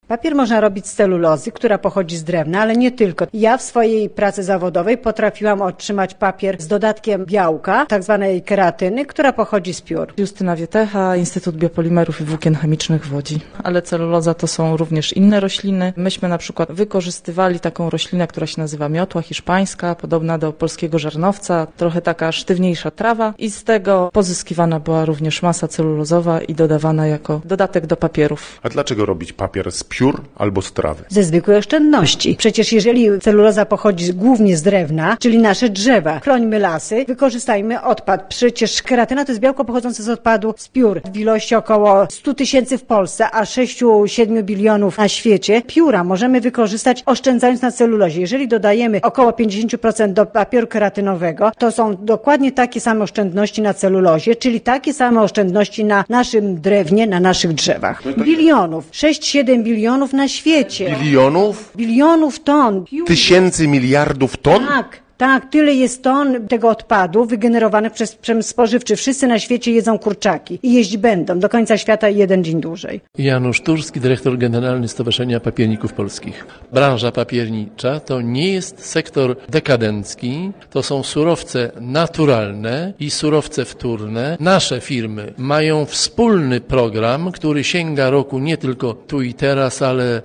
Papier można robić z celulozy, która pochodzi z drewna, ale nie tylko. Ja w swojej pracy zawodowej potrafiłam otrzymać papier z dodatkiem białka, tak zwanej keratyny, która pochodzi z piór. Justyna Wietecha, Instytut Biopolimerów i Włókien Chemicznych w Łodzi. Ale celuloza to są również inne rośliny. Myśmy na przykład wykorzystywali taką roślinę, która się nazywa miotła hiszpańska, podobna do polskiego żarnowca, trochę taka sztywniejsza trawa i z tego pozyskiwana była również masa celulozowa i dodawana jako dodatek do papierów. A dlaczego robić papier z piór albo z trawy? Ze zwykłej oszczędności. Przecież jeżeli celuloza pochodzi głównie z drewna, czyli nasze drzewa, chrońmy lasy, wykorzystajmy odpad. Przecież keratyna to jest białko pochodzące z odpadu z piór w ilości około 100 000 w Polsce, a 6-7 bilionów na świecie. Pióra możemy wykorzystać oszczędzając na celulozie. Jeżeli dodajemy około 50% do papieru keratynowego, to są dokładnie takie same oszczędności na celulozie, czyli takie same oszczędności na naszym drewnie, na naszych drzewach. Bilionów. 6-7 bilionów na świecie. Bilionów? Bilionów ton. Tysięcy miliardów ton? Tak, tyle jest ton tego odpadu wygenerowanych przez przemysł spożywczy. Wszyscy na świecie jedzą kurczaki i jeść będą do końca świata jeden dzień dłużej. Janusz Turski, dyrektor generalny Stowarzyszenia Papierników Polskich. Branża papiernicza to nie jest sektor dekadencki, to są surowce naturalne i surowce wtórne. Nasze firmy mają wspólny program, który sięga roku nie tylko tu i teraz, ale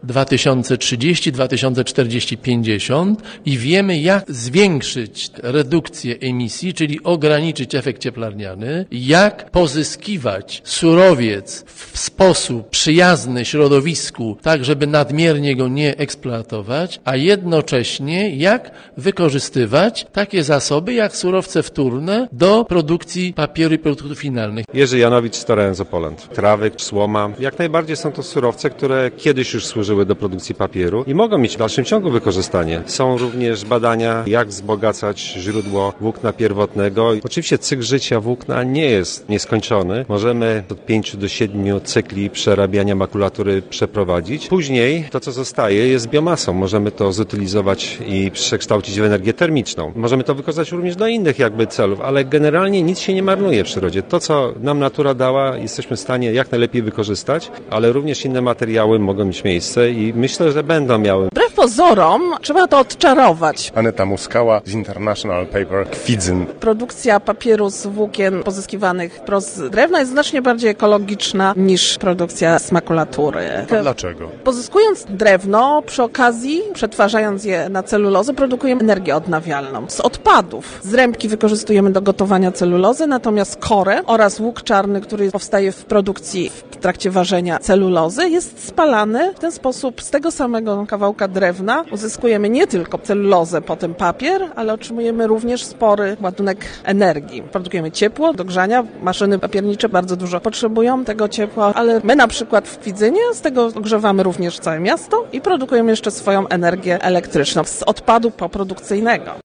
2030, 2040, 50 i wiemy, jak zwiększyć redukcję emisji, czyli ograniczyć efekt cieplarniany, jak pozyskiwać surowiec w sposób przyjazny środowisku, tak żeby nadmiernie go nie eksploatować, a jednocześnie jak wykorzystywać takie zasoby jak surowce wtórne do produkcji papieru i produktów finalnych. Jerzy Janowicz, Stora Enso Poland. Trawy, słoma, jak najbardziej są to surowce, które kiedyś już służyły do produkcji papieru i mogą mieć w dalszym ciągu wykorzystanie. Są również badania, jak wzbogacać źródło włókna pierwotnego. Oczywiście cykl życia włókna nie jest nieskończony. Możemy od 5 do 7 cykli przerabiania makulatury przeprowadzić. Później to, co zostaje, jest biomasą. Możemy to zutylizować i przekształcić w energię termiczną. Możemy to wykorzystać również do innych celów, ale generalnie nic się nie marnuje w przyrodzie. To, co nam natura dała, jesteśmy w stanie jak najlepiej wykorzystać, ale również inne materiały mogą mieć miejsce i myślę, że będą miały. Wbrew pozorom trzeba to odczarować. Aneta Muskała z International Paper Kwidzyn. Produkcja papieru z włókien pozyskiwanych wprost z drewna jest znacznie bardziej ekologiczna niż produkcja z makulatury. A dlaczego? Pozyskując drewno, przy okazji przetwarzając je na celulozę, produkujemy energię odnawialną. Z odpadów zrębki wykorzystujemy do gotowania celulozy, natomiast korę oraz łuk czarny, który powstaje w produkcji w trakcie ważenia celulozy, jest spalany. W ten sposób z tego samego kawałka drewna uzyskujemy nie tylko celulozę, potem papier, ale otrzymujemy również spory ładunek energii. Produkujemy ciepło do grzania. Maszyny papiernicze bardzo dużo potrzebują tego ciepła, ale my na przykład w Kwidzynie z tego ogrzewamy również całe miasto i produkujemy jeszcze swoją energię elektryczną z odpadu poprodukcyjnego.